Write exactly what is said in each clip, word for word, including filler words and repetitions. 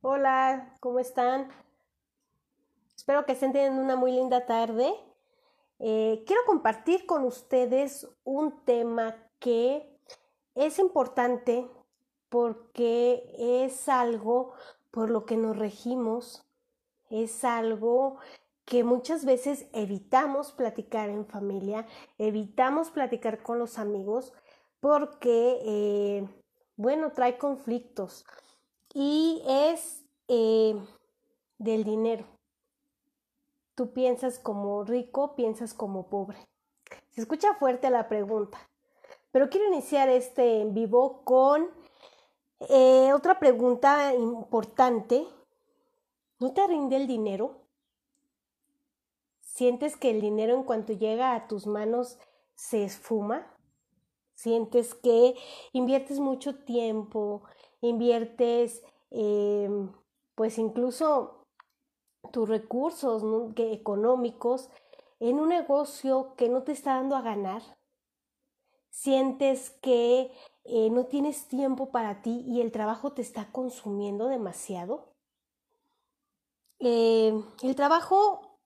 Hola, ¿cómo están? Espero que estén teniendo una muy linda tarde. Eh, quiero compartir con ustedes un tema que es importante porque es algo por lo que nos regimos, es algo que muchas veces evitamos platicar en familia, evitamos platicar con los amigos porque, eh, bueno, trae conflictos y es eh, del dinero. Tú piensas como rico, piensas como pobre. Se escucha fuerte la pregunta, pero quiero iniciar este en vivo con eh, otra pregunta importante. ¿No te rinde el dinero? ¿Sientes que el dinero en cuanto llega a tus manos se esfuma? ¿Sientes que inviertes mucho tiempo, inviertes eh, pues incluso tus recursos, ¿no?, que económicos en un negocio que no te está dando a ganar? ¿Sientes que eh, no tienes tiempo para ti y el trabajo te está consumiendo demasiado? Eh, el trabajo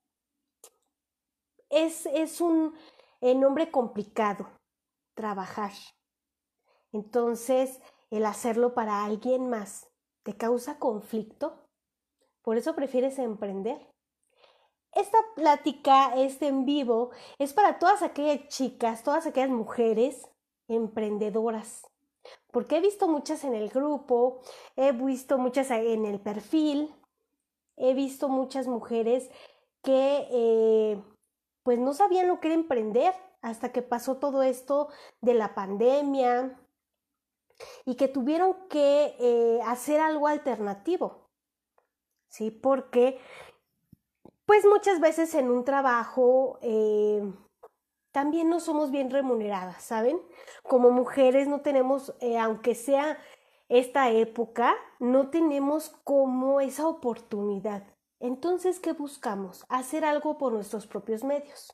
es, es un eh, nombre complicado, trabajar. Entonces, el hacerlo para alguien más te causa conflicto, por eso prefieres emprender. Esta plática, este en vivo, es para todas aquellas chicas, todas aquellas mujeres emprendedoras, porque he visto muchas en el grupo, he visto muchas en el perfil, he visto muchas mujeres que eh, pues no sabían lo que era emprender hasta que pasó todo esto de la pandemia y que tuvieron que eh, hacer algo alternativo, ¿sí? Porque pues muchas veces en un trabajo eh, también no somos bien remuneradas, ¿saben? Como mujeres no tenemos, eh, aunque sea esta época, no tenemos como esa oportunidad. Entonces, ¿qué buscamos? Hacer algo por nuestros propios medios.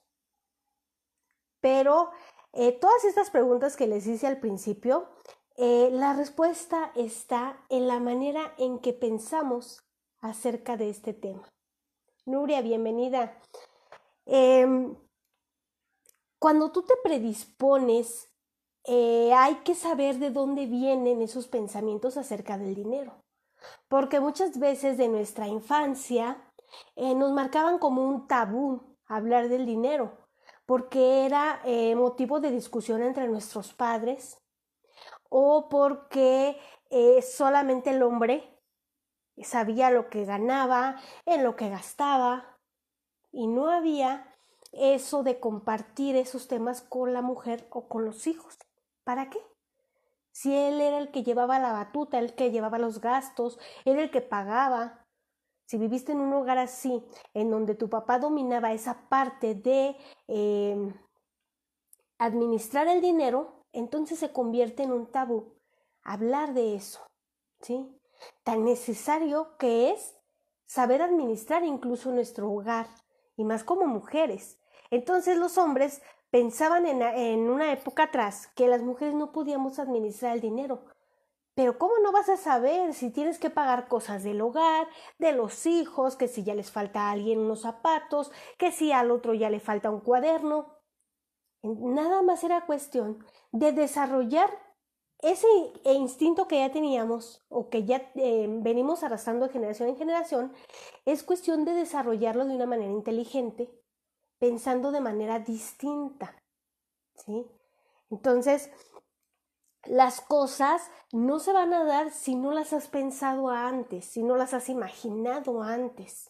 Pero eh, todas estas preguntas que les hice al principio, eh, la respuesta está en la manera en que pensamos acerca de este tema. Nuria, bienvenida. Eh, Cuando tú te predispones, eh, hay que saber de dónde vienen esos pensamientos acerca del dinero. Porque muchas veces de nuestra infancia eh, nos marcaban como un tabú hablar del dinero, porque era eh, motivo de discusión entre nuestros padres o porque eh, solamente el hombre sabía lo que ganaba, en lo que gastaba, y no había eso de compartir esos temas con la mujer o con los hijos. ¿Para qué? Si él era el que llevaba la batuta, el que llevaba los gastos, era el que pagaba. Si viviste en un hogar así, en donde tu papá dominaba esa parte de eh, administrar el dinero, entonces se convierte en un tabú hablar de eso, ¿sí? Tan necesario que es saber administrar incluso nuestro hogar, y más como mujeres. Entonces los hombres pensaban en, en una época atrás que las mujeres no podíamos administrar el dinero. Pero ¿cómo no vas a saber si tienes que pagar cosas del hogar, de los hijos, que si ya les falta a alguien unos zapatos, que si al otro ya le falta un cuaderno? Nada más era cuestión de desarrollar ese instinto que ya teníamos o que ya eh, venimos arrastrando de generación en generación. Es cuestión de desarrollarlo de una manera inteligente, pensando de manera distinta, ¿sí? Entonces, las cosas no se van a dar si no las has pensado antes, si no las has imaginado antes.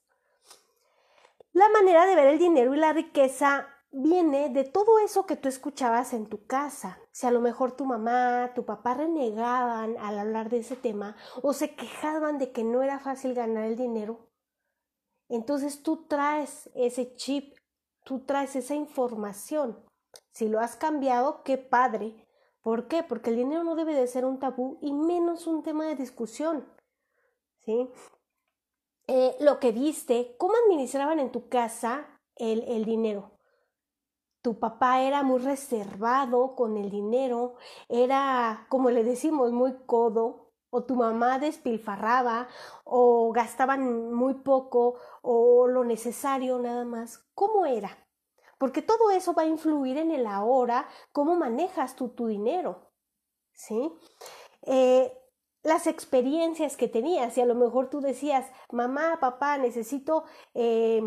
La manera de ver el dinero y la riqueza viene de todo eso que tú escuchabas en tu casa. Si a lo mejor tu mamá, tu papá renegaban al hablar de ese tema o se quejaban de que no era fácil ganar el dinero, entonces tú traes ese chip, tú traes esa información. Si lo has cambiado, qué padre. ¿Por qué? Porque el dinero no debe de ser un tabú y menos un tema de discusión, ¿sí? Eh, lo que viste, cómo administraban en tu casa el, el dinero. Tu papá era muy reservado con el dinero, era, como le decimos, muy codo, o tu mamá despilfarraba, o gastaban muy poco, o lo necesario nada más. ¿Cómo era? Porque todo eso va a influir en el ahora, cómo manejas tú tu dinero, ¿sí? Eh, las experiencias que tenías, y a lo mejor tú decías, mamá, papá, necesito eh,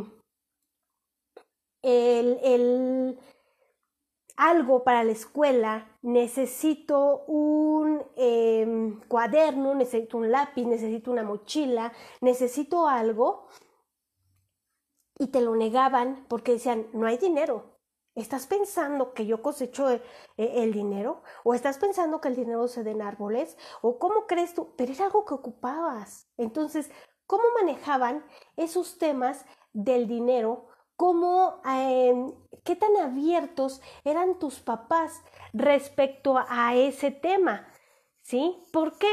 el, el, algo para la escuela, necesito un eh, cuaderno, necesito un lápiz, necesito una mochila, necesito algo, y te lo negaban porque decían, no hay dinero. ¿Estás pensando que yo cosecho el, el dinero? ¿O estás pensando que el dinero se da en árboles? ¿O cómo crees tú? Pero era algo que ocupabas. Entonces, ¿cómo manejaban esos temas del dinero? ¿Cómo, eh, qué tan abiertos eran tus papás respecto a ese tema? ¿Sí? ¿Por qué?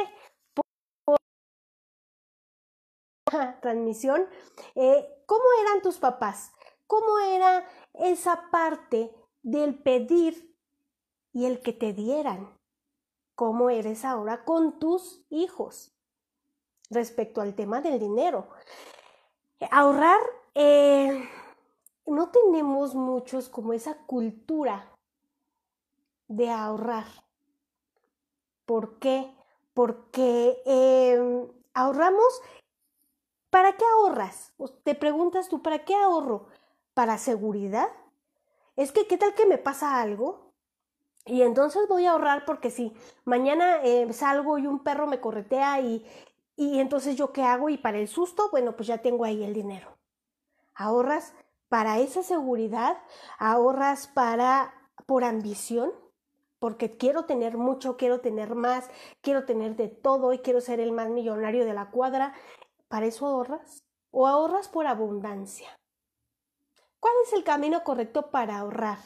Transmisión, eh, ¿cómo eran tus papás? ¿Cómo era esa parte del pedir y el que te dieran? ¿Cómo eres ahora con tus hijos respecto al tema del dinero? Ahorrar, eh, no tenemos muchos como esa cultura de ahorrar. ¿Por qué? Porque eh, ahorramos. ¿Para qué ahorras? Te preguntas tú, ¿para qué ahorro? ¿Para seguridad? Es que, ¿qué tal que me pasa algo? Y entonces voy a ahorrar porque si mañana eh, salgo y un perro me corretea y, y entonces yo qué hago y para el susto, bueno, pues ya tengo ahí el dinero. Ahorras para esa seguridad, ahorras para por ambición, porque quiero tener mucho, quiero tener más, quiero tener de todo y quiero ser el más millonario de la cuadra. ¿Para eso ahorras? ¿O ahorras por abundancia? ¿Cuál es el camino correcto para ahorrar?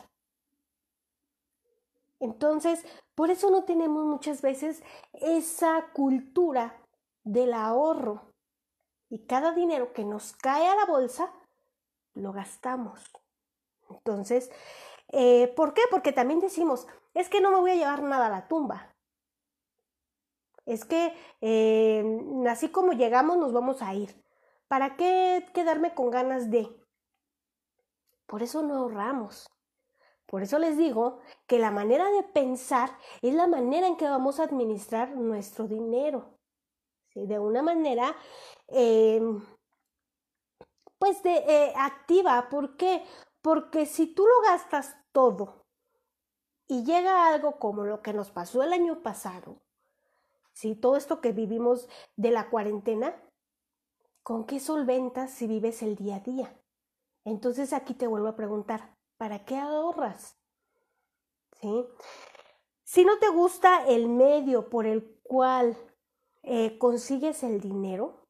Entonces, por eso no tenemos muchas veces esa cultura del ahorro. Y cada dinero que nos cae a la bolsa, lo gastamos. Entonces, eh, ¿por qué? Porque también decimos, es que no me voy a llevar nada a la tumba. Es que eh, así como llegamos nos vamos a ir. ¿Para qué quedarme con ganas de? Por eso no ahorramos. Por eso les digo que la manera de pensar es la manera en que vamos a administrar nuestro dinero. ¿Sí? De una manera, eh, pues, de, eh, activa. ¿Por qué? Porque si tú lo gastas todo y llega algo como lo que nos pasó el año pasado, ¿sí? Todo esto que vivimos de la cuarentena, ¿con qué solventas si vives el día a día? Entonces aquí te vuelvo a preguntar, ¿para qué ahorras? ¿Sí? Si no te gusta el medio por el cual eh, consigues el dinero,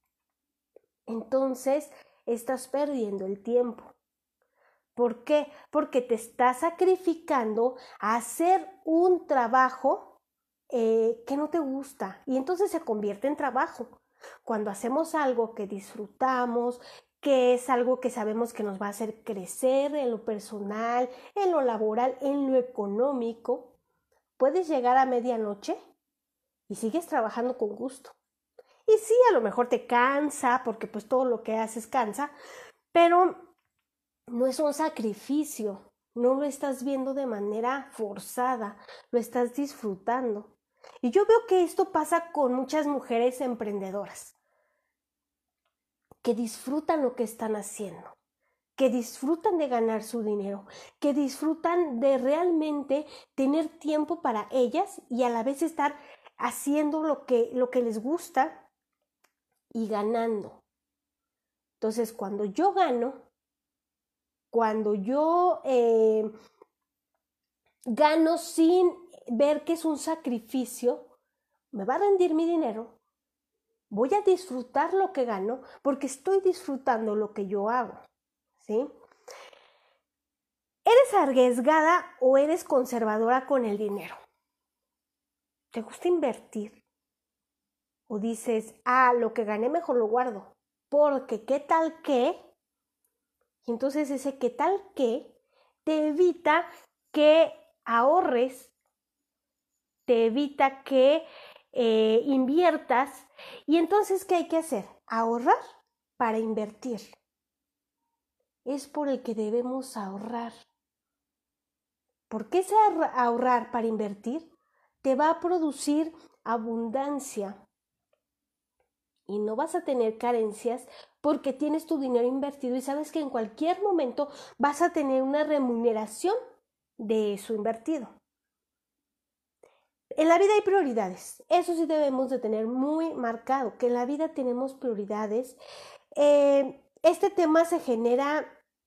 entonces estás perdiendo el tiempo. ¿Por qué? Porque te estás sacrificando a hacer un trabajo eh, que no te gusta y entonces se convierte en trabajo. Cuando hacemos algo que disfrutamos, que es algo que sabemos que nos va a hacer crecer en lo personal, en lo laboral, en lo económico, puedes llegar a medianoche y sigues trabajando con gusto. Y sí, a lo mejor te cansa, porque pues todo lo que haces cansa, pero no es un sacrificio, no lo estás viendo de manera forzada, lo estás disfrutando. Y yo veo que esto pasa con muchas mujeres emprendedoras, que disfrutan lo que están haciendo, que disfrutan de ganar su dinero, que disfrutan de realmente tener tiempo para ellas y a la vez estar haciendo lo que, lo que les gusta y ganando. Entonces, cuando yo gano, cuando yo eh, gano sin ver que es un sacrificio, me va a rendir mi dinero, voy a disfrutar lo que gano porque estoy disfrutando lo que yo hago, ¿sí? ¿Eres arriesgada o eres conservadora con el dinero? ¿Te gusta invertir? ¿O dices, ah, lo que gané mejor lo guardo? Porque qué tal que, y entonces ese qué tal que te evita que ahorres, te evita que eh, inviertas. Y entonces, ¿qué hay que hacer? Ahorrar para invertir. Es por el que debemos ahorrar. Porque ese ahorrar para invertir te va a producir abundancia y no vas a tener carencias porque tienes tu dinero invertido y sabes que en cualquier momento vas a tener una remuneración de eso invertido. En la vida hay prioridades, eso sí debemos de tener muy marcado, que en la vida tenemos prioridades. Eh, este tema se genera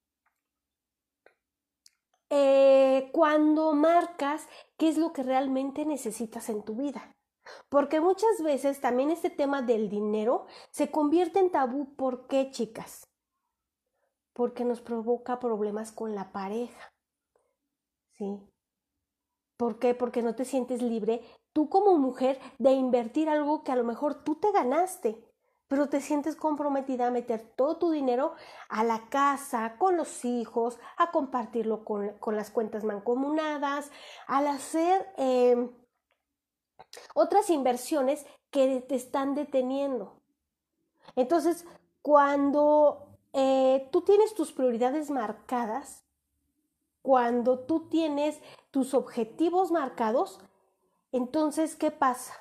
eh, cuando marcas qué es lo que realmente necesitas en tu vida. Porque muchas veces también este tema del dinero se convierte en tabú. ¿Por qué, chicas? Porque nos provoca problemas con la pareja. ¿Sí? ¿Por qué? Porque no te sientes libre tú como mujer de invertir algo que a lo mejor tú te ganaste, pero te sientes comprometida a meter todo tu dinero a la casa, con los hijos, a compartirlo con, con las cuentas mancomunadas, al hacer eh, otras inversiones que te están deteniendo. Entonces, cuando eh, tú tienes tus prioridades marcadas, cuando tú tienes tus objetivos marcados, entonces, ¿qué pasa?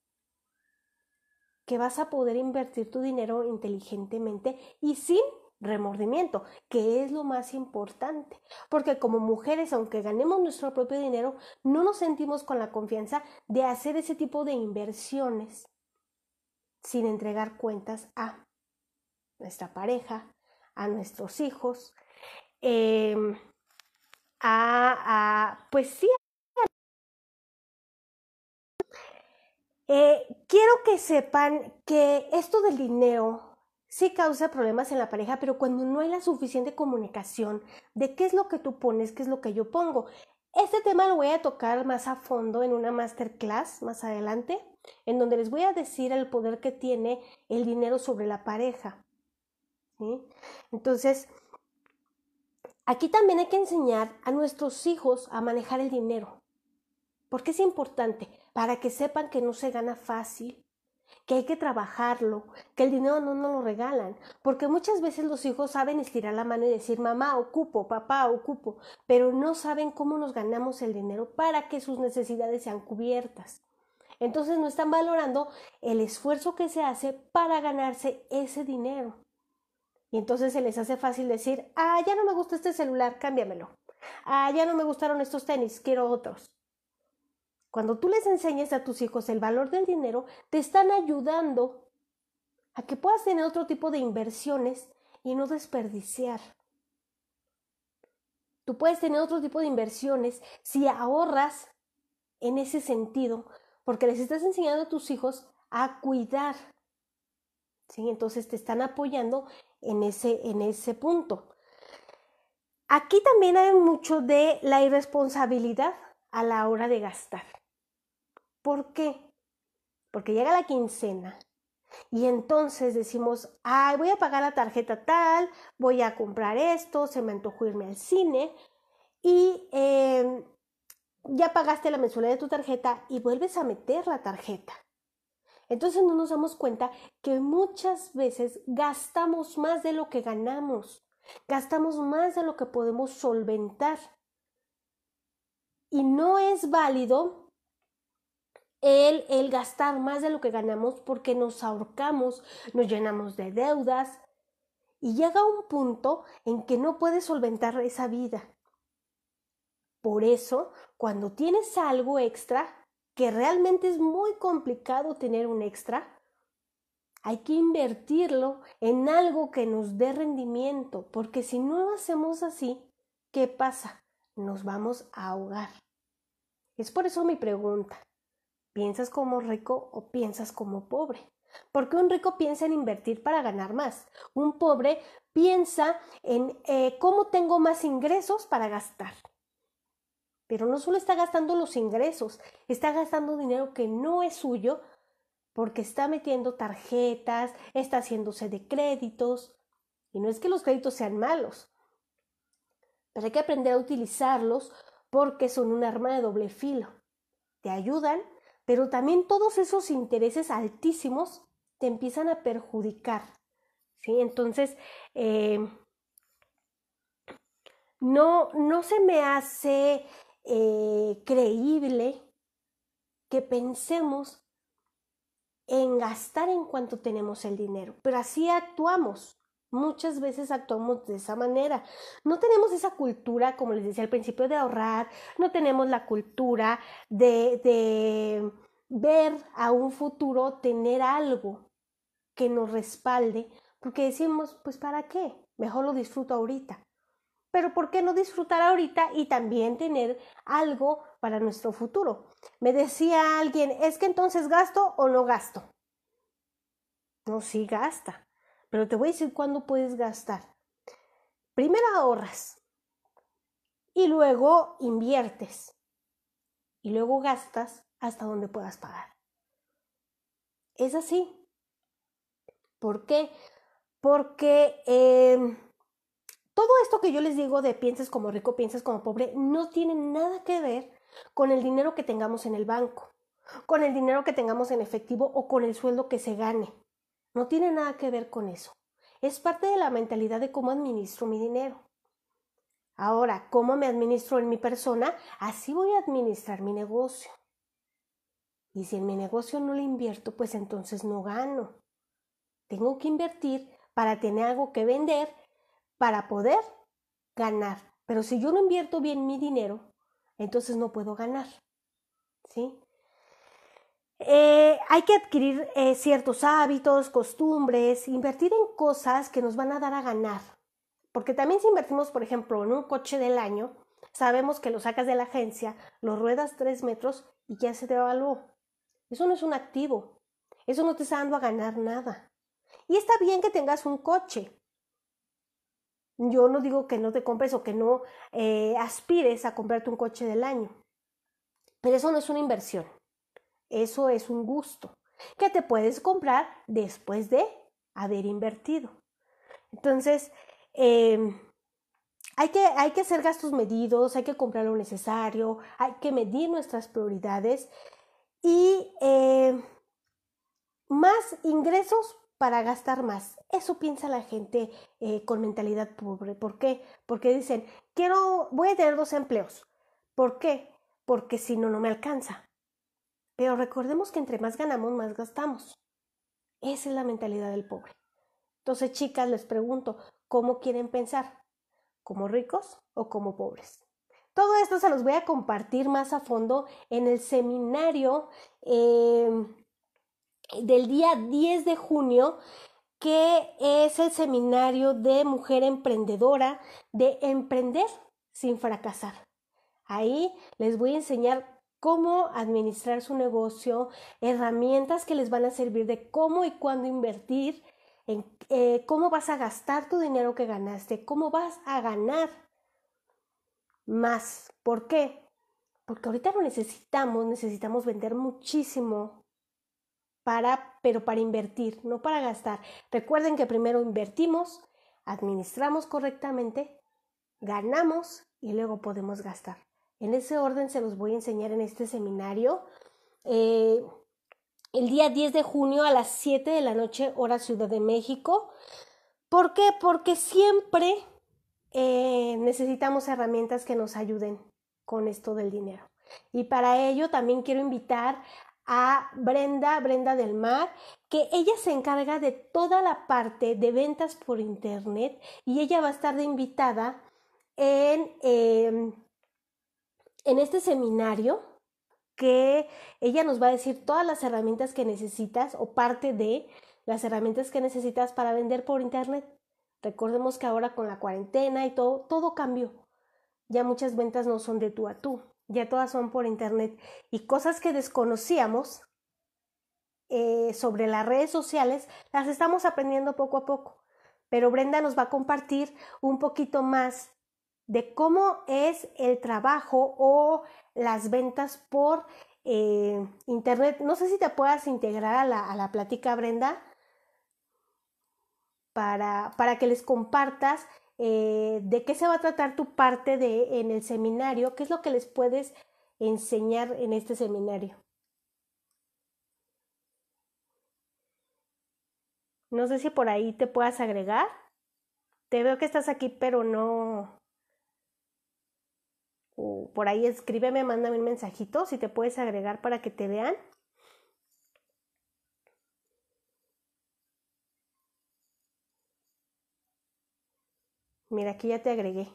Que vas a poder invertir tu dinero inteligentemente y sin remordimiento, que es lo más importante. Porque como mujeres, aunque ganemos nuestro propio dinero, no nos sentimos con la confianza de hacer ese tipo de inversiones sin entregar cuentas a nuestra pareja, a nuestros hijos, eh, a, a, pues sí. Eh, quiero que sepan que esto del dinero sí causa problemas en la pareja, pero cuando no hay la suficiente comunicación de qué es lo que tú pones, qué es lo que yo pongo. Este tema lo voy a tocar más a fondo en una masterclass más adelante, en donde les voy a decir el poder que tiene el dinero sobre la pareja. ¿Sí? Entonces, aquí también hay que enseñar a nuestros hijos a manejar el dinero. Porque es importante para que sepan que no se gana fácil, que hay que trabajarlo, que el dinero no nos lo regalan. Porque muchas veces los hijos saben estirar la mano y decir, mamá, ocupo, papá, ocupo, pero no saben cómo nos ganamos el dinero para que sus necesidades sean cubiertas. Entonces no están valorando el esfuerzo que se hace para ganarse ese dinero. Y entonces se les hace fácil decir, ah, ya no me gusta este celular, cámbiamelo. Ah, ya no me gustaron estos tenis, quiero otros. Cuando tú les enseñas a tus hijos el valor del dinero, te están ayudando a que puedas tener otro tipo de inversiones y no desperdiciar. Tú puedes tener otro tipo de inversiones si ahorras en ese sentido, porque les estás enseñando a tus hijos a cuidar. ¿Sí? Entonces te están apoyando en ese, en ese punto. Aquí también hay mucho de la irresponsabilidad a la hora de gastar. ¿Por qué? Porque llega la quincena y entonces decimos, ay, voy a pagar la tarjeta tal, voy a comprar esto, se me antojó irme al cine y eh, ya pagaste la mensualidad de tu tarjeta y vuelves a meter la tarjeta. Entonces no nos damos cuenta que muchas veces gastamos más de lo que ganamos, gastamos más de lo que podemos solventar. Y no es válido el, el gastar más de lo que ganamos porque nos ahorcamos, nos llenamos de deudas y llega un punto en que no puedes solventar esa vida. Por eso, cuando tienes algo extra, que realmente es muy complicado tener un extra, hay que invertirlo en algo que nos dé rendimiento, porque si no lo hacemos así, ¿qué pasa? Nos vamos a ahogar. Es por eso mi pregunta, ¿piensas como rico o piensas como pobre? Porque un rico piensa en invertir para ganar más. Un pobre piensa en eh, cómo tengo más ingresos para gastar. Pero no solo está gastando los ingresos, está gastando dinero que no es suyo porque está metiendo tarjetas, está haciéndose de créditos. Y no es que los créditos sean malos, pero hay que aprender a utilizarlos porque son un arma de doble filo. Te ayudan pero también todos esos intereses altísimos te empiezan a perjudicar, ¿sí? Entonces, eh, no, no se me hace eh, creíble que pensemos en gastar en cuanto tenemos el dinero, pero así actuamos. Muchas veces actuamos de esa manera. No tenemos esa cultura, como les decía al principio, de ahorrar, no tenemos la cultura de, de ver a un futuro, tener algo que nos respalde, porque decimos, pues ¿para qué? Mejor lo disfruto ahorita. Pero ¿por qué no disfrutar ahorita y también tener algo para nuestro futuro? Me decía alguien, ¿es que entonces gasto o no gasto? No, sí gasta, pero te voy a decir cuándo puedes gastar. Primero ahorras y luego inviertes y luego gastas hasta donde puedas pagar. Es así. ¿Por qué? Porque eh, todo esto que yo les digo de pienses como rico, pienses como pobre, no tiene nada que ver con el dinero que tengamos en el banco, con el dinero que tengamos en efectivo o con el sueldo que se gane. No tiene nada que ver con eso. Es parte de la mentalidad de cómo administro mi dinero. Ahora, ¿cómo me administro en mi persona? Así voy a administrar mi negocio. Y si en mi negocio no le invierto, pues entonces no gano. Tengo que invertir para tener algo que vender, para poder ganar. Pero si yo no invierto bien mi dinero, entonces no puedo ganar. ¿Sí? Eh, hay que adquirir eh, ciertos hábitos, costumbres, invertir en cosas que nos van a dar a ganar. Porque también si invertimos, por ejemplo, en un coche del año, sabemos que lo sacas de la agencia, lo ruedas tres metros y ya se te evaluó. Eso no es un activo. Eso no te está dando a ganar nada. Y está bien que tengas un coche. Yo no digo que no te compres o que no eh, aspires a comprarte un coche del año. Pero eso no es una inversión. Eso es un gusto que te puedes comprar después de haber invertido. Entonces, eh, hay que, hay que hacer gastos medidos, hay que comprar lo necesario, hay que medir nuestras prioridades y eh, más ingresos para gastar más. Eso piensa la gente eh, con mentalidad pobre. ¿Por qué? Porque dicen, quiero, voy a tener dos empleos. ¿Por qué? Porque si no, no me alcanza. Pero recordemos que entre más ganamos, más gastamos. Esa es la mentalidad del pobre. Entonces, chicas, les pregunto, ¿cómo quieren pensar? ¿Como ricos o como pobres? Todo esto se los voy a compartir más a fondo en el seminario eh, del día diez de junio, que es el seminario de mujer emprendedora, de emprender sin fracasar. Ahí les voy a enseñar cómo administrar su negocio, herramientas que les van a servir de cómo y cuándo invertir, en eh, cómo vas a gastar tu dinero que ganaste, cómo vas a ganar más. ¿Por qué? Porque ahorita lo necesitamos, necesitamos vender muchísimo, para, pero para invertir, no para gastar. Recuerden que primero invertimos, administramos correctamente, ganamos y luego podemos gastar. En ese orden se los voy a enseñar en este seminario. Eh, el día diez de junio a las siete de la noche, hora Ciudad de México. ¿Por qué? Porque siempre eh, necesitamos herramientas que nos ayuden con esto del dinero. Y para ello también quiero invitar a Brenda, Brenda del Mar, que ella se encarga de toda la parte de ventas por internet y ella va a estar de invitada en... Eh, en este seminario, que ella nos va a decir todas las herramientas que necesitas o parte de las herramientas que necesitas para vender por internet. Recordemos que ahora con la cuarentena y todo, todo cambió. Ya muchas ventas no son de tú a tú, ya todas son por internet. Y cosas que desconocíamos eh, sobre las redes sociales, las estamos aprendiendo poco a poco. Pero Brenda nos va a compartir un poquito más de cómo es el trabajo o las ventas por eh, internet. No sé si te puedas integrar a la, a la plática, Brenda, para, para que les compartas eh, de qué se va a tratar tu parte de, en el seminario, qué es lo que les puedes enseñar en este seminario. No sé si por ahí te puedas agregar. Te veo que estás aquí, pero no... O por ahí escríbeme, mándame un mensajito si te puedes agregar para que te vean. Mira, aquí ya te agregué.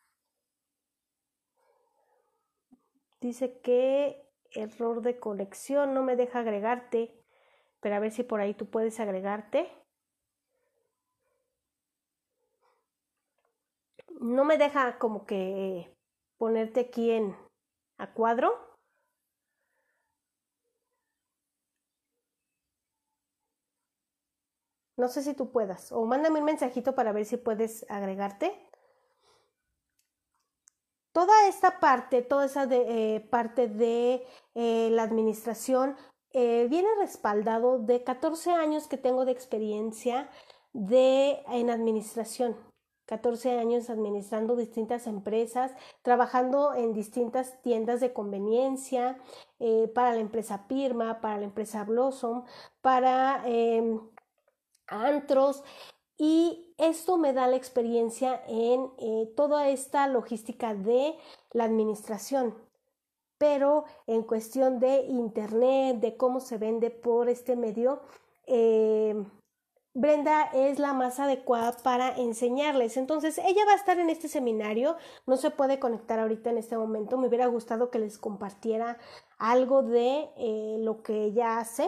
Dice que error de conexión, no me deja agregarte. Pero a ver si por ahí tú puedes agregarte. No me deja como que ponerte aquí en a cuadro. No sé si tú puedas. O mándame un mensajito para ver si puedes agregarte. Toda esta parte, toda esa de, eh, parte de eh, la administración eh, viene respaldado de catorce años que tengo de experiencia de, en administración. catorce años administrando distintas empresas, trabajando en distintas tiendas de conveniencia, eh, para la empresa Pirma, para la empresa Blossom, para eh, antros, y esto me da la experiencia en eh, toda esta logística de la administración. Pero en cuestión de internet, de cómo se vende por este medio, eh, Brenda es la más adecuada para enseñarles. Entonces, ella va a estar en este seminario, no se puede conectar ahorita en este momento. Me hubiera gustado que les compartiera algo de eh, lo que ella hace,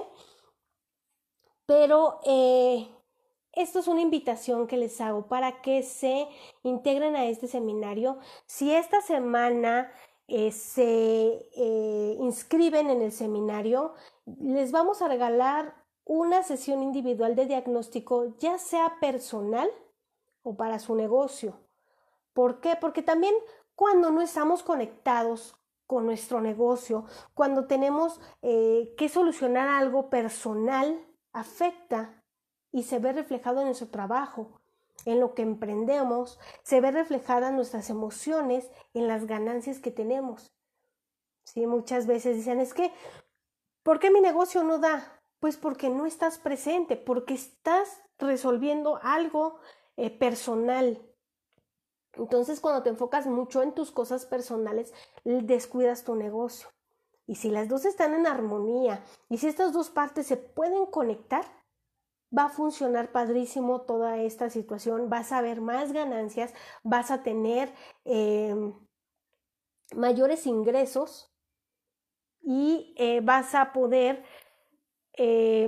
pero eh, esto es una invitación que les hago para que se integren a este seminario. Si esta semana eh, se eh, inscriben en el seminario, les vamos a regalar una sesión individual de diagnóstico, ya sea personal o para su negocio. ¿Por qué? Porque también cuando no estamos conectados con nuestro negocio, cuando tenemos eh, que solucionar algo personal, afecta y se ve reflejado en nuestro trabajo, en lo que emprendemos, se ve reflejada en nuestras emociones, en las ganancias que tenemos. ¿Sí? Muchas veces dicen, es que, ¿por qué mi negocio no da? Pues porque no estás presente, porque estás resolviendo algo eh, personal. Entonces, cuando te enfocas mucho en tus cosas personales, descuidas tu negocio. Y si las dos están en armonía, y si estas dos partes se pueden conectar, va a funcionar padrísimo toda esta situación. Vas a ver más ganancias, vas a tener eh, mayores ingresos y eh, vas a poder eh,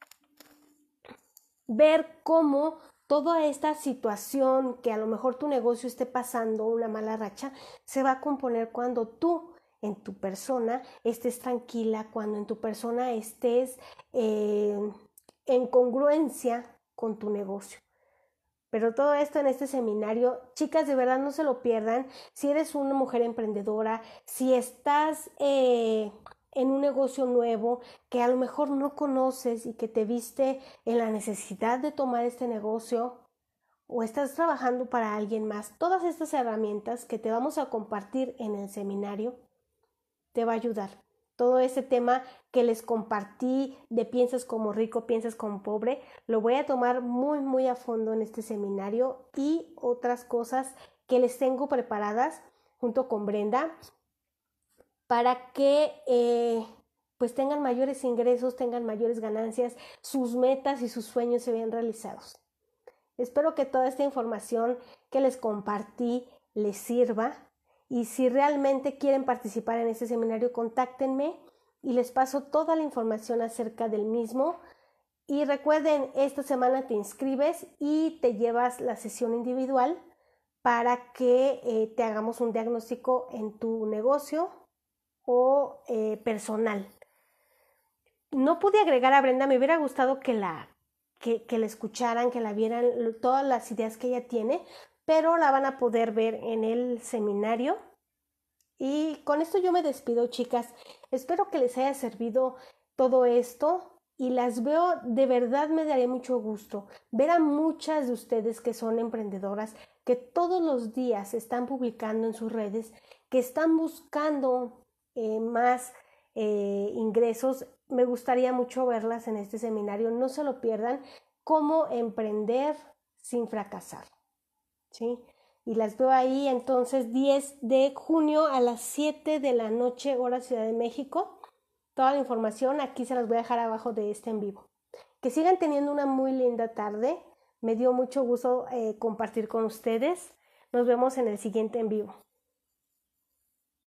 ver cómo toda esta situación que a lo mejor tu negocio esté pasando una mala racha, se va a componer cuando tú en tu persona estés tranquila, cuando en tu persona estés eh, en congruencia con tu negocio. Pero todo esto en este seminario, chicas, de verdad no se lo pierdan. Si eres una mujer emprendedora, si estás eh, en un negocio nuevo que a lo mejor no conoces y que te viste en la necesidad de tomar este negocio, o estás trabajando para alguien más, todas estas herramientas que te vamos a compartir en el seminario te va a ayudar. Todo ese tema que les compartí de piensas como rico, piensas como pobre, lo voy a tomar muy muy a fondo en este seminario y otras cosas que les tengo preparadas junto con Brenda para que eh, pues tengan mayores ingresos, tengan mayores ganancias, sus metas y sus sueños se vean realizados. Espero que toda esta información que les compartí les sirva. Y si realmente quieren participar en este seminario, contáctenme y les paso toda la información acerca del mismo. Y recuerden, esta semana te inscribes y te llevas la sesión individual para que eh, te hagamos un diagnóstico en tu negocio o eh, personal. No pude agregar a Brenda, me hubiera gustado que la, que, que la escucharan, que la vieran, todas las ideas que ella tiene, pero la van a poder ver en el seminario. Y con esto yo me despido, chicas. Espero que les haya servido todo esto y las veo, de verdad me daría mucho gusto ver a muchas de ustedes que son emprendedoras, que todos los días están publicando en sus redes, que están buscando eh, más eh, ingresos. Me gustaría mucho verlas en este seminario, no se lo pierdan. cómo emprender sin fracasar, ¿sí? Y las veo ahí entonces diez de junio a las siete de la noche, hora Ciudad de México. Toda la información aquí se las voy a dejar abajo de este en vivo. Que sigan teniendo una muy linda tarde. Me dio mucho gusto eh, compartir con ustedes. Nos vemos en el siguiente en vivo.